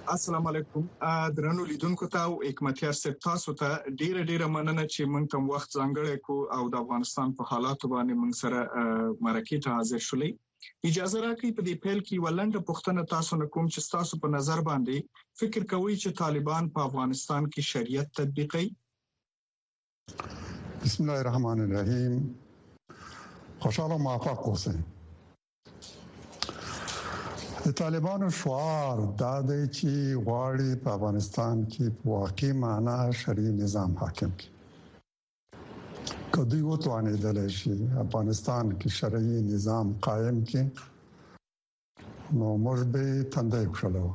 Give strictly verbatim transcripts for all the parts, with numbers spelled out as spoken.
السلام علیکم. درنو لیدونکو ته او حکمتیار صاحب تاسو ته ډیره ډیره مننه چې موږ ته وخت ځانګړی کو او د افغانستان په حالاتو باندې موږ سره مرکې ته حاضر شولې. اجازه راکړئ په دې پیل کې ولنډه پوښتنه تاسو نه کوم چې تاسو په نظر باندې فکر کوئ چې طالبان په افغانستان کې شریعت تطبیقوي؟ بسم الله الرحمن الرحیم. خوشحاله موفق اوسئ. د طالبانو شعار دا دی چې غواړي په افغانستان کې په واقعي معنا شرعي نظام حاکم کړي. که دوی وتوانېدلی شي افغانستان کې شرعي نظام قایم کړي نو موږ به تندی وښلو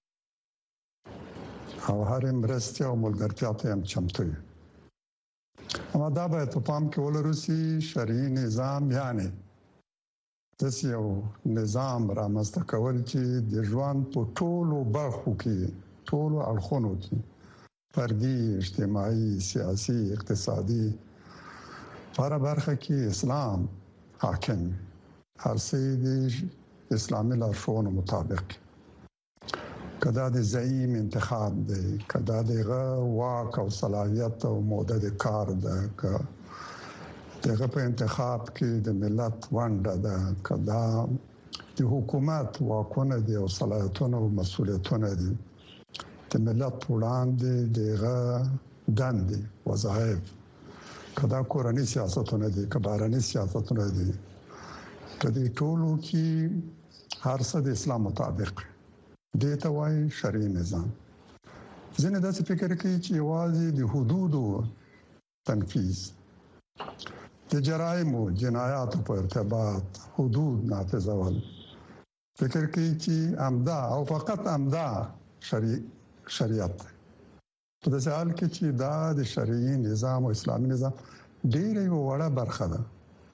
او هر مرستې او ملګرتیا ته هم چمتو یو. اما دا باید په پام کې ولرو چې شرعي نظام یعنی داسې یو نظام رامنځته کول چې د ژوند په ټولو برخو کې ټولو اړخونو کې فردي، اجتماعي، سیاسي، اقتصادي هر برخه کې اسلام حاکم هر څه د اسلامي لارښوونو مطابق. کدا د زعیم انتخاب دی، کدا د واک او صلاحیت او موده د کار ده، که دغه په انتخاب کې د ملت ونډه ده، کدا د حکومت واکونه دي او صلاحیتونه او مسولیتونه دي د ملت وړاندې دغه دندې وظایف، کدا کورنی سیاستونه دي، کبارنی سیاستونه دي، کدی ټولو کې هر څه د اسلام مطابق دي ته وایي شرعي نظام. ځینې داسې فکر کوي چې یوازې د حدودو تنفیذ د جرائم او جنایاتو په ارتباط حدود نافذول فکر کوي چې امدا او فقط امدا شرعي شریعت دی. په داسې حال کې چې دا د شرعي نظام او اسلامي نظام ډېره یو وړه برخه ده.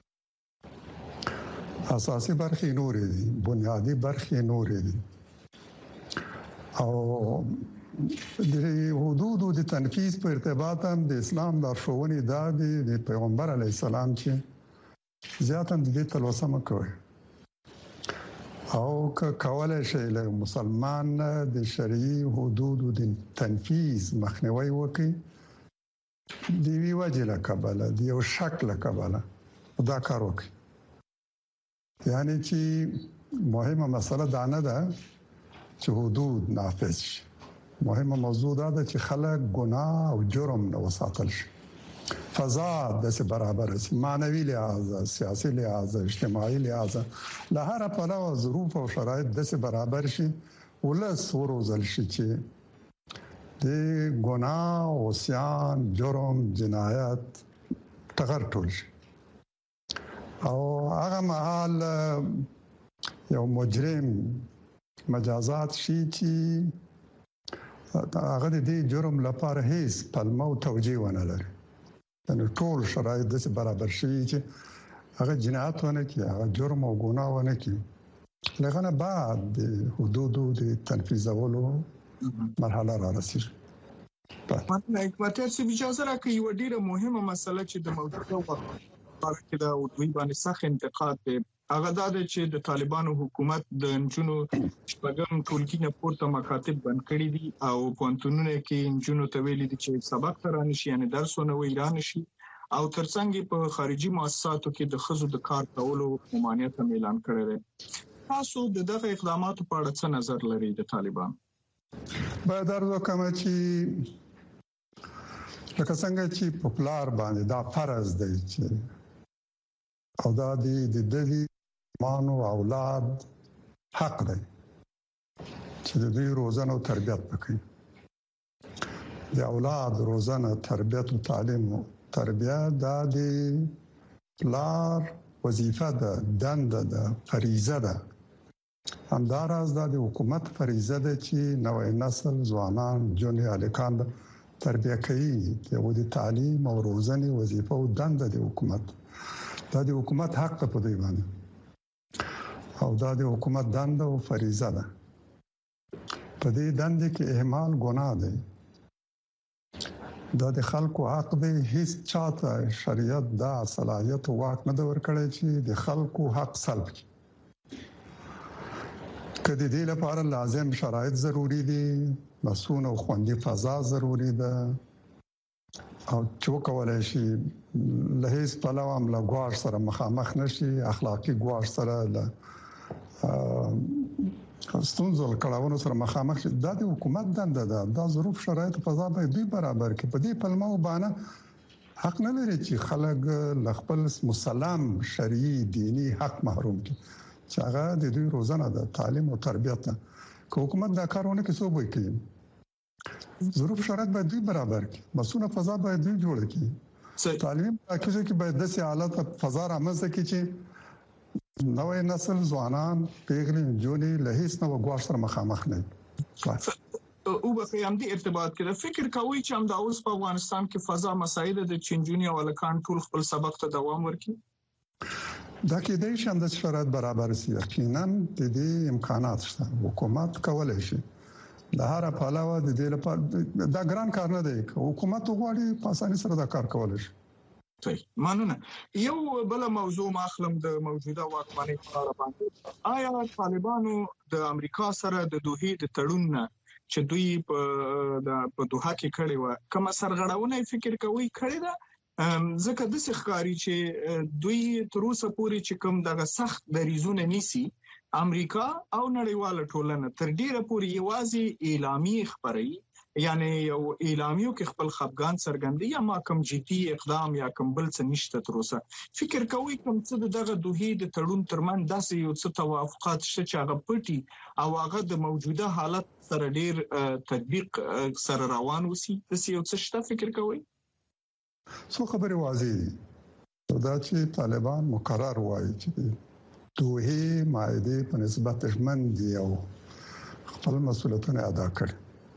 اساسي برخې نورې دي، بنیادی برخې نورې دي او د حدودو د تنفیذ په ارتباط هم د اسلام لارښوونې دا دي د پیغمبر علی السلام چې زیات هم د دې تلوسه مه کوئ او که کولای شئ له مسلمان د شرعي حدودو د تنفیذ مخنیوي وکړي د یوې وجې له کبله د یو شک له کبله دا کار وکړي. یعنی چې مهمه مسله دا نه ده چې حدود نافذ شي، مهمه موضوع دا ده چې خلک ګناه او جرم نه وساتل شي، فضا د برابر شي، معنوي لحاظ، سیاسي لحاظ، اجتماعي لحاظ له هر پلوه ظروف او شرایط د برابر شي، ولس وروزل شي چې د ګناه او عصیان، جرم، جنایت ټغر ټول شي او هغه مهال یو مجرم مجازات شي چې هغه د دې جرم لپاره هیڅ پلمه او توجیه ونه لري. یعنی ټول شرایط د برابر شي چې هغه جنایت ونه کړي، هغه جرم او ګناه ونه کړي. لغنه بعد د حدودو د تنفیذولو مرحله را رسیږي. ماته حکمتیار صاحب اجازه راکړئ یو ډیره مهمه مسله چې د موجوده وخت کې د دوی باندې سخت انتقاد دی، هغه دا دی چې د طالبانو حکومت د نجونو شپږم ټولګي نه پورته مکاتب بند کړي دي او پوهنتونونو کې نجونو ته ویلي دي چې سبق ته رانشي، یعنی درسونه ویران شي او ترڅنګ په خارجي مؤسساتو کې د ښځو د کار کولو ممانعت هم اعلان کړی دی. تاسو د دغه اقداماتو په اړه څه نظر لرئ د طالبانو؟ باید عرض وکړم چې لکه څنګه چې په پلار باندې دا فرض دی چې او دا د دې مانو اولاد حق دی چې د دوی روزنه او تربیت وکړي. د اولاد روزنه، تربیت او تعلیم او تربیت دا د پلار وظیفه ده، دنده ده، فریضه ده. همداراز دا د حکومت فریضه ده چې نوې نسل ځوانان، جونې الکان تربیه کوي. د تعلیم او روزنې وظیفه او دنده د حکومت دا د حکومت حق په دی باندې او دا د حکومت دنده او فریضه ده. په دې دنده کې اهمال ګناه دی. دا د خلکو حق دی. هیڅ چاته شریعت دا صلاحیت او واک نه ورکړي چې د خلکو حق سلب کړي. کدی دې لپاره لازم شرایط ضروری دي، مسؤل او خوندي فضا ضروری ده او چې وکولای شي له هیڅ پلوه هم له ګواښ سره مخامخ نشي، اخلاقی ګواښ سره له ستونزو کړهونو سره مخامخ شي. دا د حکومت دنده ده. دا ظروف شرایط فضا به دوی برابر کړي. په دې پلمه وبانه حق نه لري چې خلک له خپل مسلم شرعي دینی حق محروم کړي چې هغه د دوی روزنه ده، تعلیم او تربیت نه. که حکومت دا کارونه کوي څه وایي کوي؟ ظروف شرایط باید دوی برابر کړي، مسؤل فضا باید دوی جوړ کړي. تعلیم راکړي چې باید د سیالات فضا رامنځته کړي چې نوې نسل ځوانان پیغلي جونې له هیڅ نو ګواښ سره مخامخ نه او په همدې ارتباط کې فکر کوي چې هم د اوس په افغانستان کې فضا مسایل د چنجونی او لکان ټول خپل سبق ته دوام ورکړي. دا کې د شاند شرایط برابر سي، یقینا د دې امکانات شته. حکومت کولای شي د هر په علاوه د دې لپاره دا ګران کار نه دی. حکومت غواړي په اسانۍ سره دا کار کولای شي. صحیح، مننه. یو بل موضوع ماخلم د موجوده واکمنۍ په اړه باندې، آیا طالبانو د امریکا سره د دوحې د تړون چې دوی په په دوحه کې کړي و کوم سرغړونه فکر کوي کړي ده؟ ځکه د ښکاری چې دوی تر اوسه پورې چې کوم دغه سخت دریزونه نیسي، امریکا او نړیواله ټولنه تر ډیره پورې یوازې اعلامیه خبري، یعنی یو اعلامیو کې خپل خپګان څرګندي یا ما کوم جدي اقدام یا کوم بل څه نشته تر اوسه. فکر کوي کوم څه دغه دوحې د تړون ترمن داسې یو څه توافقات شته چې هغه پټي او هغه د موجوده حالت سره ډیر تطبیق سره روان وسی، داسې یو څه شته فکر کوي؟ څو خبرې واضح دي. دا چې طالبان مقرر وایي چې دوحې مائده په نسبت ژمن دي او خپل مسؤلیتونه ادا کړي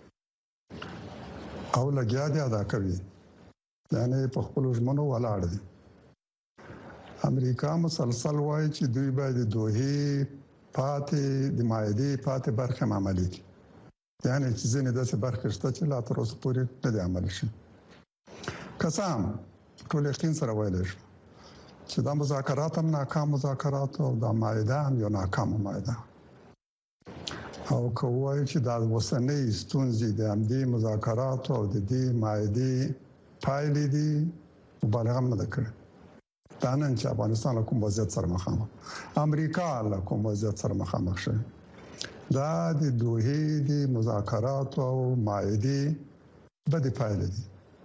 او لګیا دي ادا کوي، یعنی په خپل ژمنو ولاړ دي. امریکا مسلسل وایي چې دوی باید د دوحې پاتې د مائده پاتې برخه عملي کړي، یعنی چې ځینې داسې برخې شته چې لا تر اوسه پورې نه دي عملي شي. قسم ټول یقین سره ویل شي چې دا مذاکرات هم ناکام مذاکرات او دا مائده هم یو ناکام مائده او کوي چې دا وسنۍ ستونزې د همدې مذاکرات او د دې مائده پایلې دي مبالغه نه کړي. دا نن چې افغانستان له کوم وضعیت سره مخامخ، امریکا له کوم وضعیت سره مخامخ شي، دا د دوحې د مذاکرات او مائده بد پایلې دي.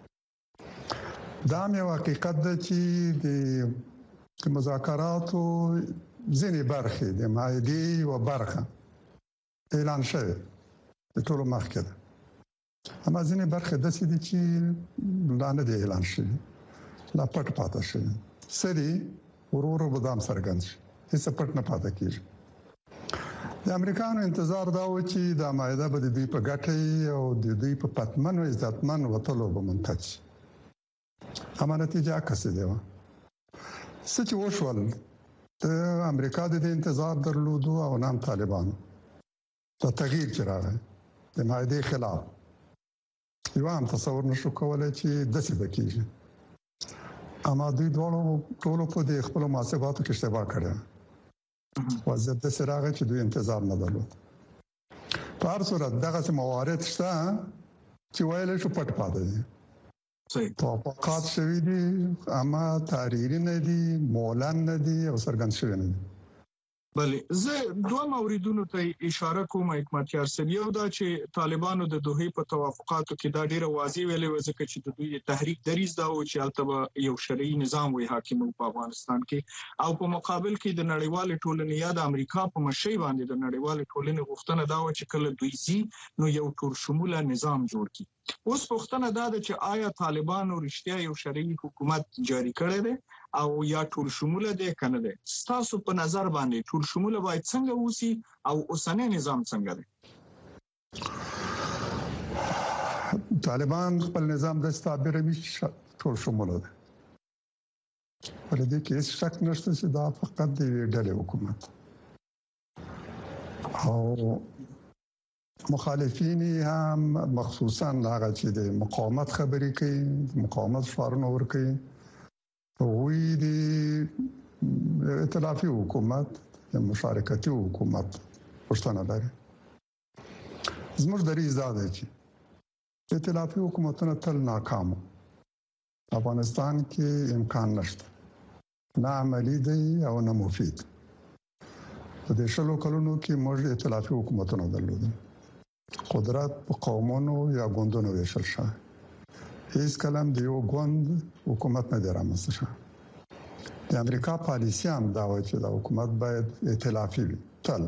دا مې حقیقت ده چې د مذاکراتو ځینې برخې د مائده او برخه اعلان شوی د ټولو مخکې ده، اما ځینې برخې داسې دي چې لا نه دي اعلان شوي، لا پټ پاتې شوي. سړي ورور به دام څرګند شي، هیڅ پټ نه پاتې کیږي. د امریکایانو انتظار دا و چې د مائده به د دوی په ګټه او د دوی په پتمن او عزتمن وټلو به منتج، اما نتیجه عکس دی. څه چې وشول د امریکا د انتظار درلودو او نام طالبانو دا تغییر چې راغی د مائده خلاف، یو هم تصور نشو کولای چې داسې بکیږي. اما دوی ټولو ټولو په دې خپل محاسباتو کې اشتباه کړې، وضعیت د سراغه چې دوی انتظار نه درلود. په هر صورت دغه موارد شته چې ویل شو پټ پاتې دي، توافقات شوي دي اما تحریری نه دي، مولن نه دي او څرګند شوي نه دي. بله، زه دوه موردونو ته اشاره کوم حکمت یار صاحب. یو دا چې طالبانو د دوحې په توافقاتو کې دا ډیره واضح ویلې و ځکه چې د دوی تحریک دریز دا و چې البته یو شرعي نظام وي حاکم په افغانستان کې، او په مقابل کې د نړیوال ټولنې یا د امریکا په مشرۍ باندې د نړیوال ټولنې غوښتنه دا و چې کله دوی زی نو یو ټول شموله نظام جوړ کړي. اوس پوښتنه دا ده چې آیا طالبانو رښتیا یو شرعي حکومت جاری کړی دی او یا ټول شموله دی کنه دی؟ تاسو په نظر باندې ټول شموله باید څنګه وسی او اوسنۍ نظام څنګه دی؟ طالبان خپل نظام د تعبیروي ټول شموله دی، ولې کې هیڅ شک نشته چې دا فقط د ډلې حکومت او مخالفین هم مخصوصا هغه چې د مقاومت خبرې کوي، مقاومت شعارونه ورکوي، وی د ائتلافي حکومت یا مشارکتي حکومت پښتنه لري. زموږ دریځ دا دی چې ائتلافي حکومتونه تل ناکام. افغانستان کې امکان نشته، نه عملی دی او نه مفید. په دې شلو کلونو کې موږ ائتلافي حکومتونه درلودل. قدرت په قومونو یا ګوندونو ویشل شوی. هیڅ کلم د یو ګوند حکومت نه دی رامنځته شوی. د امریکا پالیسي هم دا وایي چې د حکومت باید ائتلافي وي. تل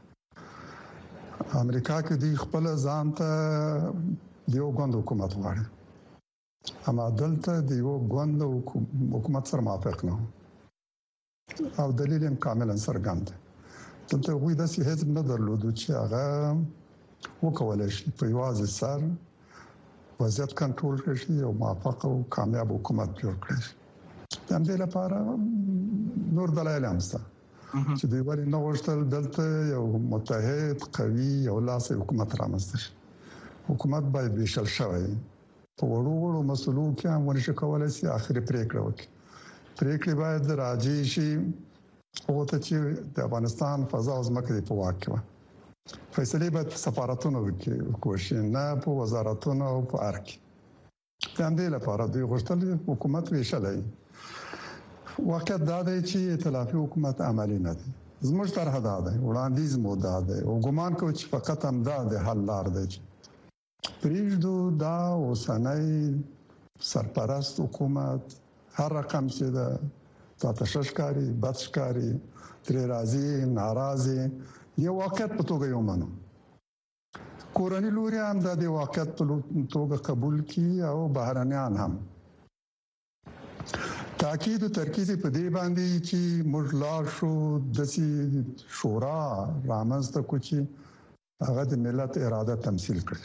امریکا کې د خپل ځان ته د یو ګوند حکومت غواړي، اما دلته د یو ګوند حکومت سره موافق نه او دلیل یې کاملا څرګند دی. دلته غوی د حزب نه درلودو چې هغه وکولای شي په یوازې سر وضعیت کنټرول کړي او موافق او کامیاب حکومت جوړ کړي. د همدې لپاره نور دلایل هم شته چې دوی ولې نه غوښتل دلته یو متحد قوي او لاسي حکومت رامنځته شي. حکومت باید ویشل شوی په وړو وړو مسلو کې هم ونشي کولای شي اخري پریکړه وکړي. پریکړې باید راځي شي او ته چې د افغانستان فضا او ځمکه په واک کې وي. فیصله باید سفارتونو کې کوشي، نه په وزارتونو او په ارګ. د همدې لپاره دوی غوښتل حکومت ویشلای. واقعیت دا دی چې ائتلافي حکومت عملی نه دی. زموږ طرح دا دی، وړاندیز مو دا دی او ګمان کوم چې فقط هم دا د حل لار دی. پریږدو دا اوسنۍ سرپرست حکومت هر رقم چې دا تاسشکاري بدشکاري ترې راځي ناراضي یو واقعیت په توګه یو منو. کورنۍ لوري هم دا د واقعیت په توګه قبول کړي او بهرنیان هم. تاکید او ترکیز په دې باندې چې موږ لا شو د شورا رامنځته کوي هغه د ملت اراده تمثيل کړي،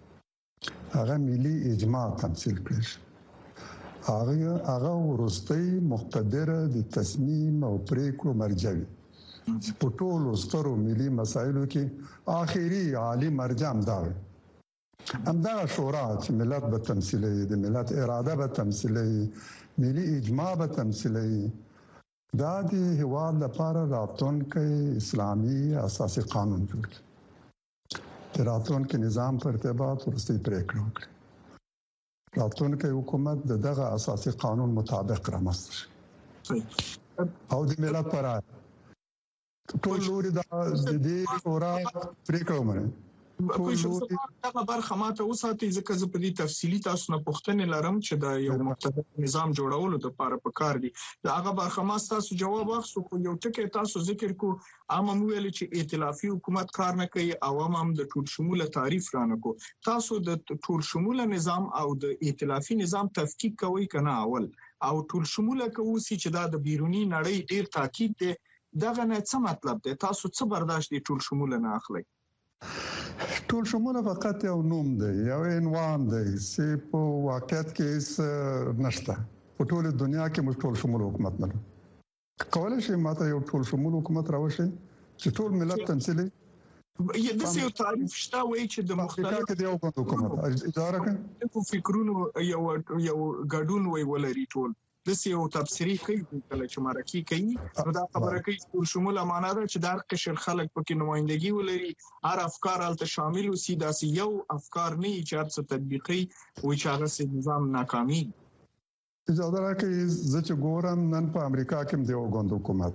هغه ملي اجماع تمثيل کړي، هغه هغه ورستۍ مقتدره د تصمیم او پریکړو مرجع وي. په ټولو سترو ملي مسایلو کې آخري عالی مرجع هم دا وي. همدا شورا چې ملت به تمثيلي، د ملت اراده به تمثيلي، ملي اجماع به تمثيلي، دا د هیواد لپاره راتلونکي اسلامي اساسي قانون جوړ کړي. د راتلونکي نظام پر ارتباط ورستۍ پریکړه وکړي. راتلونکي حکومت د دغه اساسي قانون مطابق رامنځته شي او د ملت پر ټول لوري د دې شورا پریکړه ومني. کوم څه دا برخه ماته وساتي ځکه زه په دې تفصیلی تاسو نه پوښتنه لرم چې دا یو مختلف نظام جوړولو لپاره پکار دي. دا هغه برخه ما تاسو جواب واخصو خو یو ټکی تاسو ذکر کو عام ویل چې ائتلافي حکومت کار نه کوي، عوام هم د ټول شموله تعریف رانه کو. تاسو د ټول شموله نظام او د ائتلافي نظام تفکیک کوي کنه اول او ټول شموله کوي چې دا د بیرونی نړۍ ډیر تاکید دی. دغه نه څه مطلب دی؟ تاسو څه برداشت دي ټول شموله نه اخلي؟ ټول شموله فقط یو نوم دی، یو عنوان دی چې په واقعیت کې نشته. په ټول دنیا کې موږ ټول شموله حکومت نه لرو. کولای شي ماته یو ټول شموله حکومت راوشي چې ټول ملت تمثيلي یا د یو تعریف شته وایي چې د مختلفو کې یو حکومت اداره کوي فکرونو یو یو ګډون وی ولري ټول د سیو تفسیری کوي کله چې مرکه کوي نو دا خبره کوي ټول شموله معنا ده چې د هر قشر خلک پکې نمائندګي ولري، هر افکار الته شامل وي، داسې یو افکار نه چې هرڅه تطبیقي وي چې هغه سي نظام ناکامي. اجازه راکړئ زه چې ګورم نن په امریکا کې د یو ګوند حکومت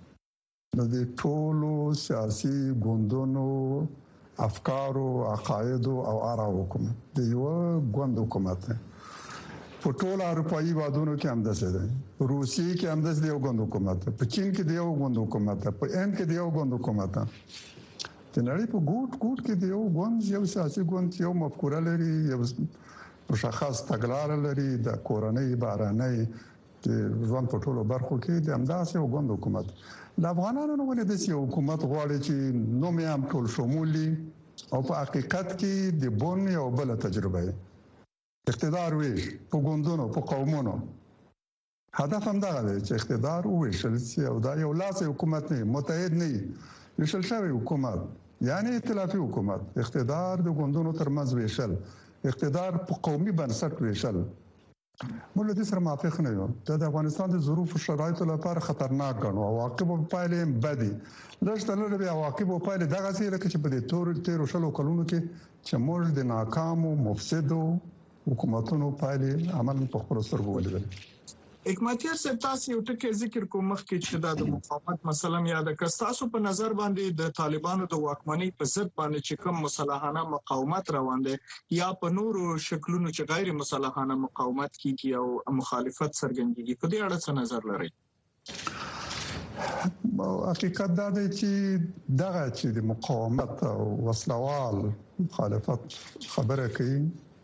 د ټولو سیاسي ګوندونو افکارو عقاید او آرا حکومت د یو ګوند حکومت دی. په ټول اروپאי وادونو کې هم داسې دی، روسي کې هم داسې یو ګوند حکومت دی، په چین کې یو ګوند حکومت دی، په هند کې یو ګوند حکومت دی. د نړۍ په ګوټ ګوټ کې یو ګوند یو سیاسي ګوند یو مفکوره لري، یو مشخص تګلارې لري، د کورنۍ بارانۍ د ژوند په ټولو برخو کې د همداسې یو ګوند حکومت. د افغانانو ولې د یو حکومت غواړي چې نوم یې هم ټول شمولي او په حقیقت کې د بون یو بل تجربه وي. اقتدار ویش په ګوندونو په قومونو هدف هم دا دی چې اقتدار وویشل شي او دا یو لاسي حکومت نه متحد نه ویشل شوی حکومت، یعنی ائتلافي حکومت. اقتدار د ګوندونو ترمنځ ویشل، اقتدار په قومي بنسټ ویشل، موږ د سره موافق نه یو. د افغانستان د ظروف او شرایطو لپاره خطرناک ګڼو او عواقب په پایلې بدی لږ تر لږه به عواقب په پایلې دغه څه لکه چې په دې تور تیر شلو کلونو کې چې موږ د ناکامو مفسدو حکومتونو پایلې عمل په خپل سترګو ولیدل. حکمتیار صاحب تاسو یو ټکی ذکر کوم مخکې چې دا د مقاومت مثلا یا د کستاسو په نظر باندې د طالبانو د واکمنۍ په ضد باندې چې کوم مسلحانه مقاومت روان دي یا په نورو شکلونو چې غیر مسلحانه مقاومت کیږي او مخالفت څرګندېږي په دې اړه څه نظر لرئ؟ حقیقت دا دی چې دغه چې د مقاومت او وسلوال مخالفت خبره کوي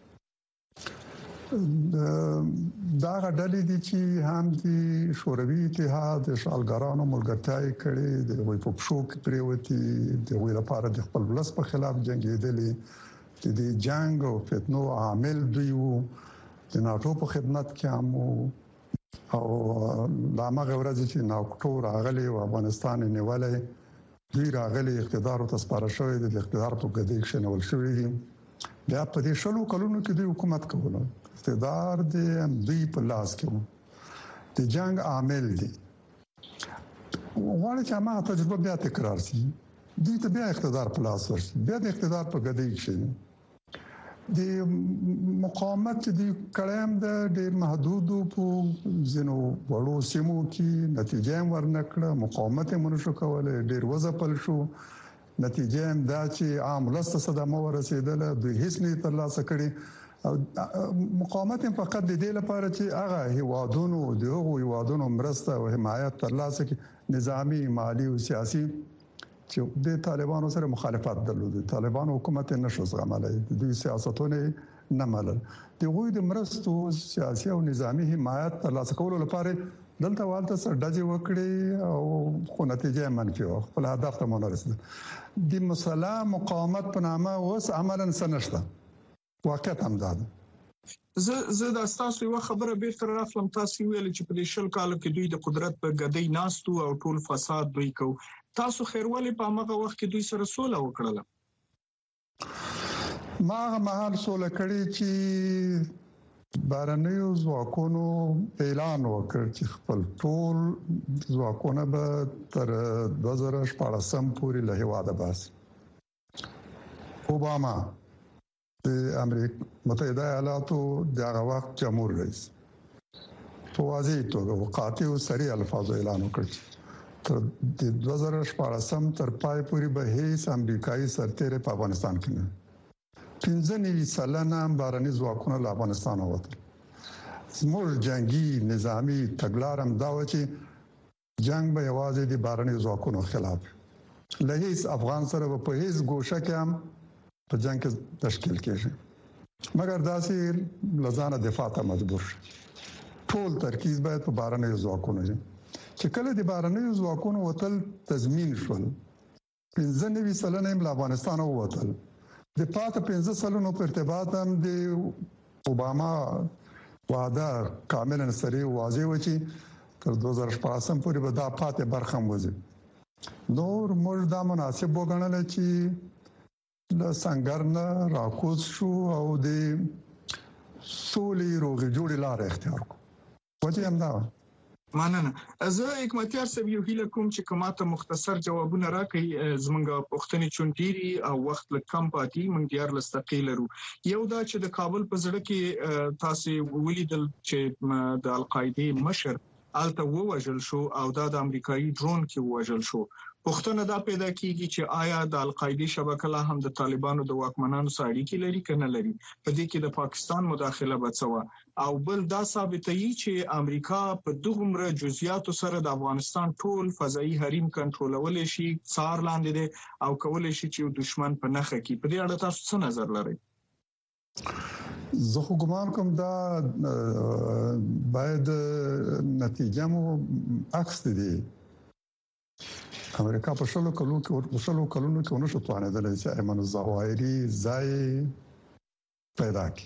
دا غډلې دي چې هم د شوروي اتحاد د شالګرانو ملګرتیا کړې د وی په شو کې پریوتی د وی لپاره د خپل ولس په خلاف جنگیدلې د جنگ او فتنو عامل دوی وو د ناتو په خدمت کې هم او د هغه ورځ چې ناکټو راغلي او افغانستان نیولې دوی راغلي اقتدار او تسپاره شوی د اقتدار په ګدې کې نول شوی دي بیا په دې شلو کلونو کې دوی حکومت کوله اقتدار دې دوی په لاس کې وو د جنگ عامل دي وړي چې ما تجربه بیا تکرار شي دوی ته بیا اقتدار په لاس ورشي بیا د اقتدار په ګدې کې د مقاومت د کلام د ډېر محدود په زینو وړو سیمو کې نتیجه ورنکړه مقاومت یې منشو کولای ډېر وځپل شو نتیجه هم دا چې عام لسته صدمه ورسېدله دوی هیڅ نه ترلاسه کړي او مقاومت فقط د دې لپاره چې هغه هیوادونو د هغو هیوادونو مرسته او حمایت ترلاسه کړي نظامی مالی او سیاسي چې د طالبانو سره مخالفت درلود طالبان حکومت نشو زغملای دوی سیاستونه نه منل دغه د مرستو سیاسي او نظامی حمایت ترلاسه کولو لپاره دلته والته سره دځي وکړي او خو نتیجه منفي او خپل هدف ته مونږ رسیدل د مسله مقاومت په نامه اوس عملاً سنشته واقعیت هم ده زه زه د تاسو یو خبره بیرته راخلم تاسو ویل چې په دې شل کالو کې دوی د قدرت په ګدۍ ناستو او ټول فساد دوی کو تاسو خیرولې په هغه وخت کې دوی سره سوله وکړه ما هغه مهال سوله کړی چې بارنیو ځواکونو اعلان وکړ چې خپل ټول ځواکونه به تر دوه زره شپږم پورې له هیواده باسي اوباما د امریکا متحده ایالاتو دغه وخت جمهور رئیس په واضح توګه وقاتی او سریع الفاظو اعلان وکړ تر د دوه زره شپږم تر پای پورې به هیڅ امریکایي سرتیری په افغانستان کې نه پنځه نوي سلنه بارني ځواکونه له افغانستان ووتل زموږ جنگي نظامی تګلارم دا و چې جنگ به یوازې د بارني ځواکونو خلاف له هیڅ افغان سره په هیڅ ګوشه کې هم په جنگ کې تشکیل کېږي مګر داسې لزانه دفاع ته مجبور شي ټول ترکیز باید په بارني ځواکونو وي چې کله د بارني ځواکونو وتل تضمین شول پنځه نوي سلنه له افغانستان ووتل د پاتې پنځه سلنو په ارتباط هم د اوباما وعده کاملا سری واضح و چې تر دوه زره شپږم پورې به دا پاتې برخه موزي نور موږ دا مناسب وګڼل چې له څنګه راکوز شو او د سولې روغې جوړې لارې اختیار کړو وجه هم دا مننه زه حکمتیار صاحب یو هیله کوم چې کومه مختصر جوابونه راکړي زمونږ پوښتنې چونټيري او وخت لږ کم پاتې مونږ دیار لستقی لرو یو دا چې د کابل په زړه کې تاسو ولیدل چې د القاعده مشر الته ووجل شو او دا د امریکایي ډرون کې ووجل شو پښتنه دا پیدا کیږي چې آیا د القاعده شبکه لا هم د طالبانو د واکمنانو سره اړیکې لري کنه لري په دې کې د پاکستان مداخله بڅوا او بل دا ثابتوي چې امریکا په دغمره جزئیاتو سره د افغانستان ټول فضائي حریم کنټرولول شي څار لاندې دي او کول شي چې دشمن په نخښه کې په دې اړه تاسو څه نظر لرئ زه خو ګمان کوم دا باید نتیجه مو عکس دي امریکا په شلو کلونو کې په شلو کلونو کې ونشو توانیدل چې ایمن الظواهري ځای پیدا کړي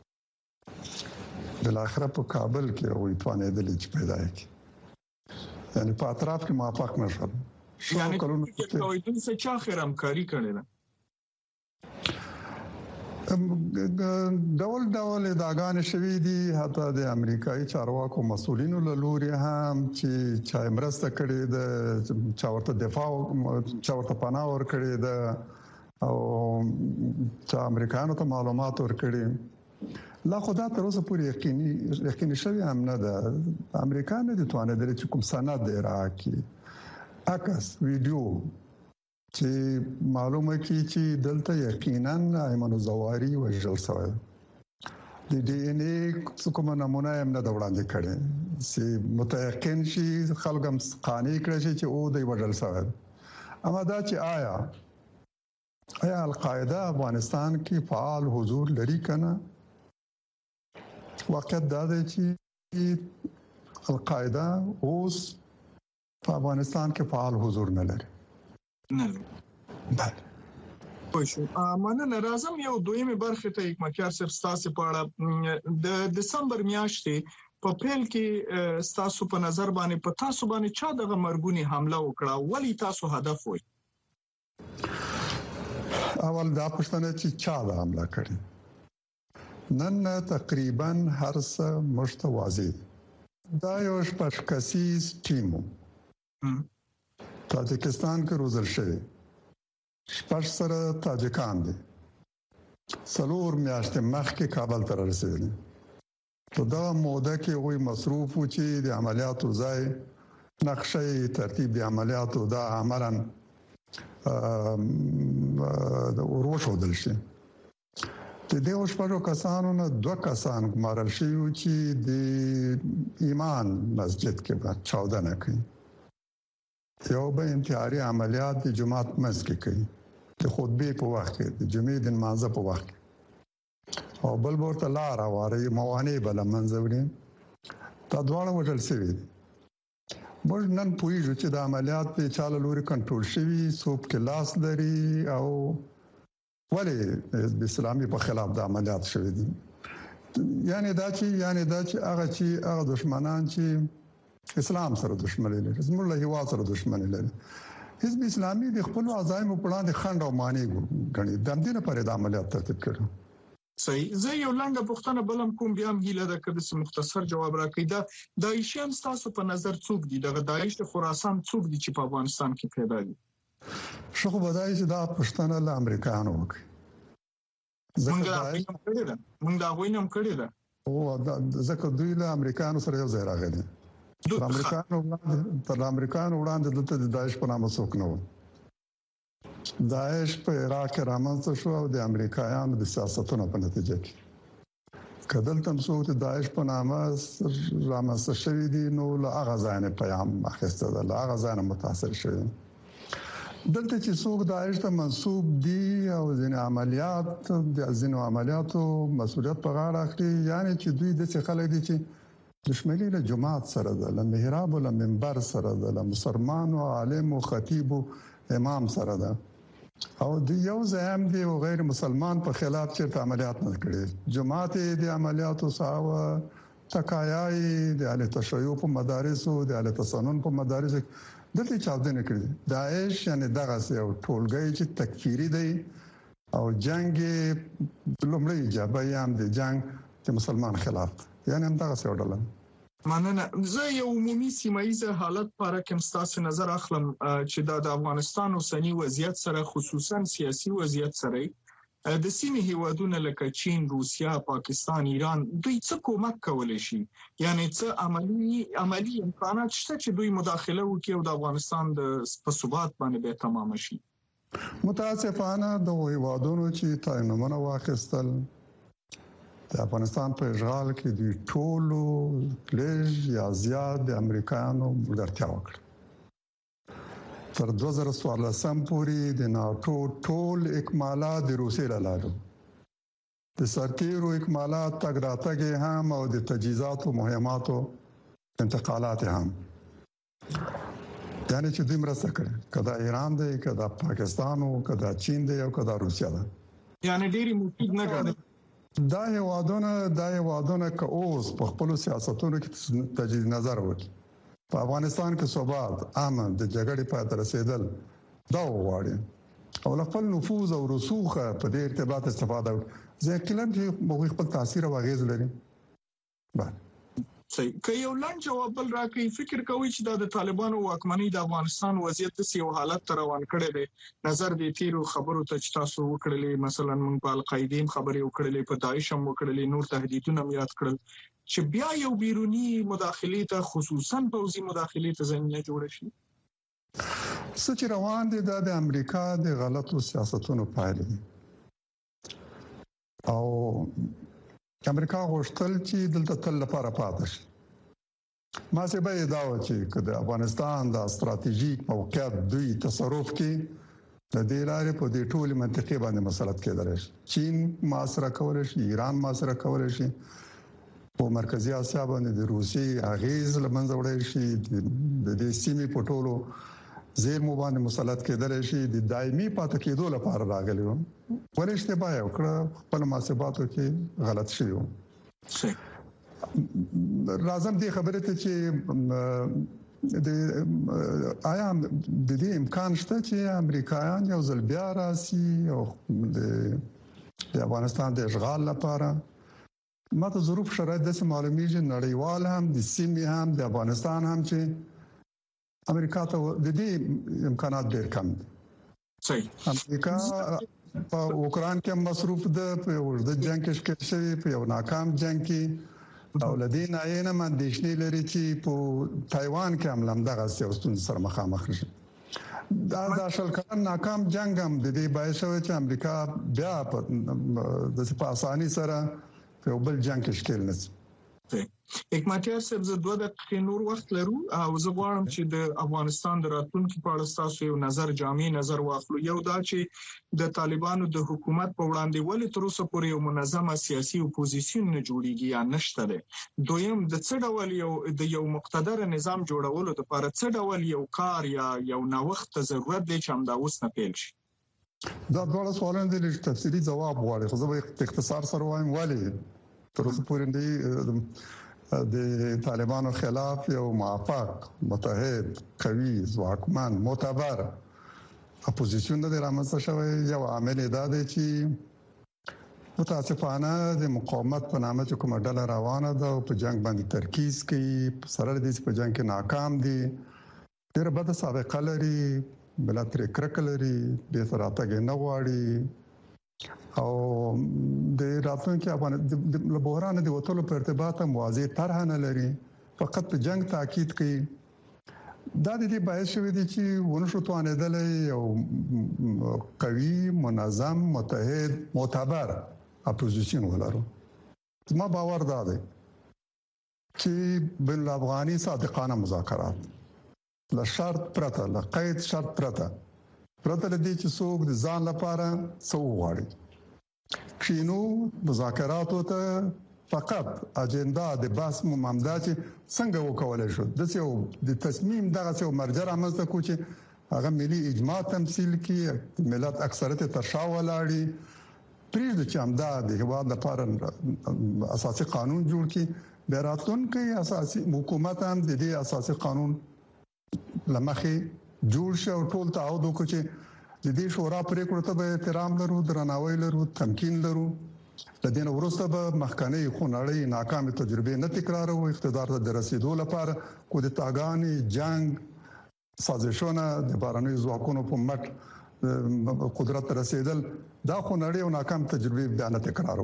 بل اخر په کابل کې وې توانیدل چې پیدا کړي یعنی په اطراف کې موافق نشول شلو کلونو کې دوی څه چا خیر همکاري کړي ډول ډول ادعاګانې شوې دي حتی د امریکایي چارواکو مسؤلینو له لوري هم چې چا مرسته کړې ده چا ورته دفاع چا ورته پناه ورکړې ده او چا امریکایانو ته معلومات ورکړي لا خدا تر اوسه پورې یقیني یقیني شوی هم نه ده امریکا نه دي توانېدلې چې کوم سند راکړي عکس ویډیو چې معلومه کی چې دلته یقینا ایمن الزواری وژل شوی د ډي ان اي کومه نمونه هم نه وړاندې کړي چې متيقن شي خلک هم قانع کړي چې او د وژل شوی اما دا چې آیا آیا القاعده افغانستان کې فعال حضور لري کنه واقعیت دا دی چې القاعده اوس په افغانستان کې فعال حضور نه لري نه بله پښو مننه راځم یو دویمه برخه ته حکمتیار صاحب ستاسو په اړه د دسمبر میاشتې په پیل کې ستاسو په نظر باندې په تاسو باندې چا دغه مرګونی حمله وکړه ولی تاسو هدف وای اول دا پښتنه چې چا دا حمله کړې نن تقریبا هر څه مشتوازي دا یو شپږ کسیز ټیم تاجکستان کې روزل شوی شپږ سره تاجکان دي څلور میاشتې مخکې کابل ته رسیدلی په دا موده کې وی مصروف و چې د عملیاتو ځای نقشه ترتیب د عملیاتو دا عملاً د وروشو دل شي د دې شپږو کسانو نه دوه کسان ګمارل شوي چې د ایمان مسجد کې به چاودنه کوي یو به انتحاري عملیات د جماعت منځ کې کوي د خطبې په وخت کې د جمعې د نمازه په وخت کې او بل ورته لار واره موانع بل منځوري دا دواړه وژل شوي دي موږ نن پوهیږو چې د عملیات په چاله لوري کنټرول شوي څوک کې لاس لري او ولې د اسلامي په خلاف د عملیات شوي دي یعنی دا چې یعنی دا چې هغه چې هغه دشمنان چې اسلام سره دښمني لري زموږ له هیوا سره دښمني لري حزب اسلامي د خپل عزایم په وړاندې خنډ او مانع غني د دې لپاره د عملیات ترتیب کړو صحیح زه یو لنډه پوښتنه بلم کوم بیا هم هیله ده کده چې مختصر جواب راکړئ دا داعشیان تاسو په نظر څوک دي دغه داعش د خراسان څوک دي چې په افغانستان کې پیدا دي شو خو بدای چې دا پښتنه له امریکایانو وکړي موږ دا وینم کړی ده موږ دا وینم کړی ده او ځکه دوی له امریکایانو سره یو ځای راغلي تر امریکایانو وړاندې تر امریکایانو وړاندې دلته د داعش په نامه څوک نه و داعش په عراق کې رامنځته شو او د امریکایانو د سیاستونو په نتیجه کې کدل تم څو د داعش په نامه رامنځته شوی دي نو له هغه ځای نه پیغام اخیسته ده له هغه ځای نه متاثر شوی دلته چې څوک داعش ته منسوب دي او ځینې عملیات د ځینو عملیاتو مسؤلیت په غاړه اخلي یعنی چې دوی د څه خلک دي چې دشمنی له جماعت سره ده له محراب او له منبر سره ده له مسلمان او عالم او خطیب او امام سره ده او د یو ځایم دی او غیر مسلمان په خلاف چې عملیات نه کړي جماعت د عملیاتو ساوه تکایای د اهل تشیع په مدارسو د اهل تسنن په مدارسو دلته چاودنه کړي داعش یعنی دغه یو ټولګي چې تکفیری دی او جنگ لومړی جبهه هم د جنگ د مسلمان خلاف یعنی هم دغه څه وډل مننه زه یو عمومي سیمایي حالت لپاره کوم ستاسو نظر اخلم چې د افغانستان اوسنی وضعیت سره خصوصا سیاسي وضعیت سره د سیمې هیوادونو لکه چین، روسیا، پاکستان، ایران دوی څه کومک کولای شي یعنی څه عملی عملی امکانات شته چې دوی مداخله وکړي او د افغانستان د ثبات باندې به تمام شي متاسفانه د هیوادونو چې تاینمنه واخیستل د افغانستان په اشغال کې د ټولو لږ یا زیات د امریکایانو ملګرتیا وکړه تر دوه زره څوارلسم پورې د ناتو ټول اکمالات د روسیې له لارې د سرتیرو اکمالات تګ راتګ هم او د تجهیزات او مهماتو انتقالات هم یعنی چې دوی مرسته کړي کدا ایران دی کدا پاکستان او کدا چین دی او کدا روسیا ده یعنی ډېری مفید نه ګڼي دا هیوادونه دا هیوادونه که اوس په خپل سیاستونو کې تجدید نظر وکړي په افغانستان کې ثبات امن د جګړې پای ته رسیدل دا وغواړي او خپل نفوذ او رسوخ په دې ارتباط استفاده وکړي ځکه چې موږ خپل تاثیر او اغیز لري. بله صحیح. که یو لاند جواب بل راکړي، فکر کوي چې د طالبانو واکمنۍ د افغانستان وضعیت د یو حالت تر روان کړي دي؟ نظر دې تیرو خبرو ته چې تاسو وکړلې، مثلا موږ په القاعده خبرې وکړلې، په داعش هم وکړلې، نور تهدیدونه هم یاد کړل، چې بیا یو بیرونی مداخله ته خصوصا پوځي مداخله ته زمينه جوړ شي. څه چې روان دي د امریکا د غلطو سیاستونو پایله دي او امریکا غوښتل چې دلته تل لپاره پاتې شي. ما څه به دا و چې د افغانستان د ستراتیژیک موقعیت دوی تصرف کې د دې لارې په دې ټولي منطقې باندې مسلط کېدل شي. چین ما سره کول شي، ایران ما سره کول شي، په مرکزی اسیا باندې د روسي اغیز لمنځه وړل شي، د دې سیمې په ټولو زیر مو باندې مسلط کېدل شي، د دایمي پاتې کېدو لپاره راغلي وو. ولې اشتباه وکړه؟ خپل محاسباتو کې غلط شوی وو. لازم دې خبره ته چې د آیا د دې امکان شته چې امریکایان یو ځل بیا راسي او د افغانستان د اشغال لپاره؟ ماته ظروف شرایط د معلومیږي نړیوال هم د سیمې هم د افغانستان هم چې امریکا ته د دې امکانات ډېر کم دي. صحیح. امریکا په اوکران کې مصروف ده، په ورده جنگ کې شکست شوی، په یو ناکام جنگ کې، او لدین عینه مندېشنې لري چې په تایوان کې هم لمدغه سیاستون سره مخامخ شي. دا د شل کلن ناکام جنگ هم د دې باعث شوی چې امریکا بیا په د په اساني سره په بل جنگ کې شکل نشي. حکمتیار صاحب، زه دوه دقیقې نور وخت لرو او زه غواړم چې د افغانستان د راتلونکي په اړه تاسو یو نظر جامع نظر واخلو. یو دا چې د طالبانو د حکومت په وړاندې ولې تر اوسه پورې یو منظمه سیاسي اپوزیسیون نه جوړیږي یا نشته ده. دویم، د څه ډول یو د یو مقتدر نظام جوړولو لپاره څه ډول یو کار یا یو نوښت ضرورت دی چې همدا اوس نه پیل شي؟ دا ډول سوالونه د تفصیلي جواب غواړي، خو زه به اختصار سره وایم ولې تر اوسه پورې د د طالبانو خلاف یو موافق، متحد، قوي، ځواکمن، معتبر اپوزیسیون د رامنځته شوی. یو عامل دا دی چې متاسفانه د مقاومت په نامه چې کومه ډله روانه ده او په جنگ باندې ترکیز کوي، سره د دې په جنگ کې ناکام دي، ډېر بد سابقه لري، بل تر کرک لري، د فراتګ نه غواړي او د راتلونکي افغان د بحران د وټولو په ارتباط موازی طرح نه لري، فقط په جنگ تاکید کوي. دا د دې باعث شوی دی چې ونشو توانیدل یو قوي، منظم، متحد، معتبر اپوزیسیون ولرو. ما باور دا دی چې بین الافغاني صادقانه مذاکرات له شرط پرته، له قید شرط پرته پرته لدی چې څوک د ځان لپاره څه وغواړي، کینو مذاکراتو ته فقط اجنډا د بحث ممدا چې څنګه وکولای شو د یو د تصمیم دغه یو مرجع رامنځته کو چې هغه ملي اجماع تمثيل کړي، ملت اکثریت تر شا ولاړی، پریږدي چې همدا د هیواد لپاره اساسي قانون جوړ کړي، بیراتون کې اساسي حکومت هم د دې اساسي قانون لمخې جوړ شو، ټول تعهد وکړي چې د دې شورا پریکړو ته به احترام لرو، درناوی لرو، تمکین لرو. د دې وروسته به مخکنی خونړی ناکامه تجربه نه تکرارو، اقتدار ته رسیدو لپاره کو د تاګانی جنگ سازشونه د بارنوي ځواکونو په مټ قدرت رسیدل، دا خونړی او ناکام تجربه بیا نه تکرارو.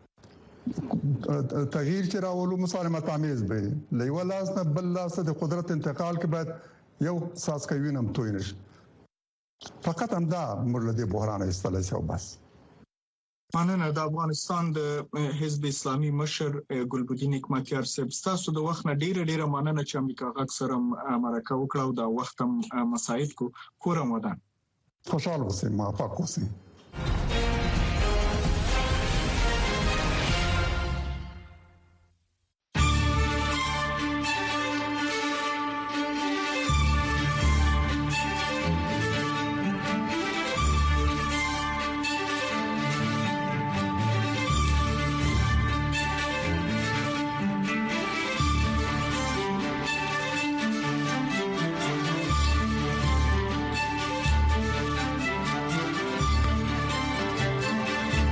تغییر چې راولو مسالمت آمیز به لیو لاس نه بل لاس د قدرت انتقال کې باید یو ساس کوي نم توي نشي. فقط هم دا موږ له بحران ایستل شو. بس مننه. د افغانستان د حزب اسلامي مشر ګلبدین حکمتیار صاحب، تاسو د وخت نه ډیره ډیره مننه چې امریکا غږ سره مرکه وکړه او دا وخت هم مساعد کو کورم ودان. خوشاله اوسئ، موفق اوسئ.